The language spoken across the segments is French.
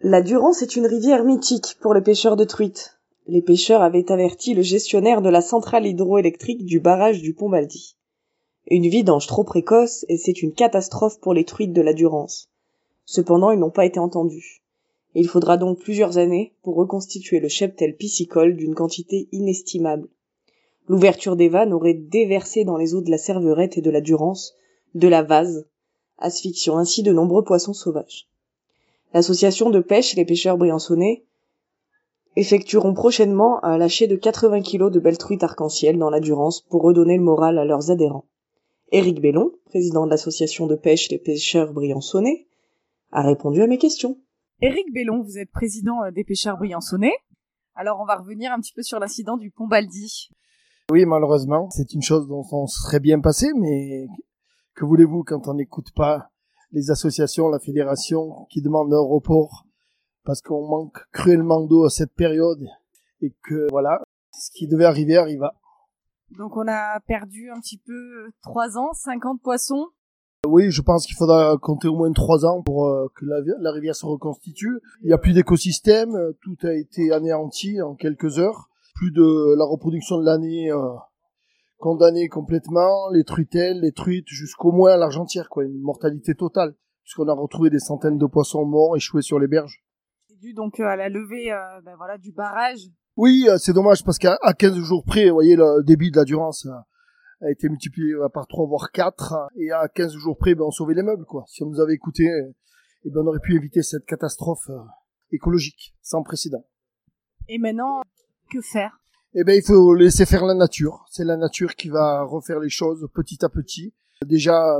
La Durance est une rivière mythique pour les pêcheurs de truites. Les pêcheurs avaient averti le gestionnaire de la centrale hydroélectrique du barrage du Pont-Baldy. Une vidange trop précoce et c'est une catastrophe pour les truites de la Durance. Cependant, ils n'ont pas été entendus. Il faudra donc plusieurs années pour reconstituer le cheptel piscicole d'une quantité inestimable. L'ouverture des vannes aurait déversé dans les eaux de la Cerverette et de la Durance de la vase, asphyxiant ainsi de nombreux poissons sauvages. L'association de pêche Les Pêcheurs Briançonnais effectueront prochainement un lâcher de 80 kilos de belles truites arc-en-ciel dans la Durance pour redonner le moral à leurs adhérents. Éric Bellon, président de l'association de pêche Les Pêcheurs Briançonnais, a répondu à mes questions. Éric Bellon, vous êtes président des Pêcheurs Briançonnais. Alors on va revenir un petit peu sur l'incident du Pont-Baldy. Oui, malheureusement, c'est une chose dont on serait bien passé, mais que voulez-vous quand on n'écoute pas les associations, la fédération qui demandent un report parce qu'on manque cruellement d'eau à cette période et que voilà, ce qui devait arriver arriva. Donc on a perdu un petit peu 3 ans, 50 poissons. Oui, je pense qu'il faudra compter au moins 3 ans pour que la rivière se reconstitue. Il n'y a plus d'écosystème, tout a été anéanti en quelques heures. Plus de la reproduction de l'année condamnée complètement, les truitelles, les truites, jusqu'au moins l'argentière, quoi, une mortalité totale, puisqu'on a retrouvé des centaines de poissons morts échoués sur les berges. C'est dû donc à la levée du barrage. Oui, c'est dommage parce qu'à 15 jours près, vous voyez, le débit de la Durance a été multiplié par 3 voire 4, et à 15 jours près, on sauvait les meubles, quoi. Si on nous avait écouté, on aurait pu éviter cette catastrophe écologique sans précédent. Et maintenant, que faire? Il faut laisser faire la nature. C'est la nature qui va refaire les choses petit à petit. Déjà,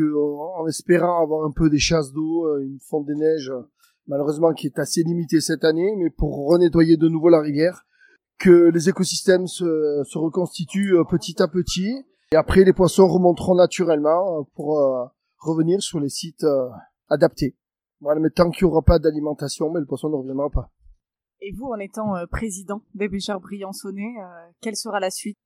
en espérant avoir un peu des chasses d'eau, une fonte des neiges, malheureusement qui est assez limitée cette année, mais pour renettoyer de nouveau la rivière, que les écosystèmes se reconstituent petit à petit. Et après, les poissons remonteront naturellement pour revenir sur les sites adaptés. Voilà, mais tant qu'il n'y aura pas d'alimentation, le poisson ne reviendra pas. Et vous, en étant président des Pêcheurs Briançonnais, quelle sera la suite?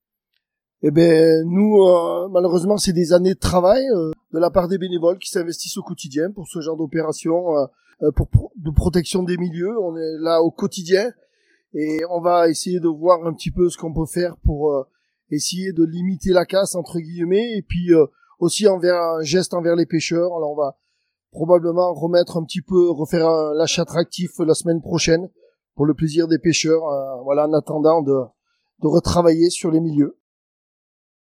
Nous, malheureusement, c'est des années de travail de la part des bénévoles qui s'investissent au quotidien pour ce genre d'opération, de protection des milieux. On est là au quotidien et on va essayer de voir un petit peu ce qu'on peut faire pour essayer de limiter la casse, entre guillemets, et puis aussi un geste envers les pêcheurs. Alors on va probablement refaire un lâcher attractif la semaine prochaine pour le plaisir des pêcheurs, en attendant de retravailler sur les milieux.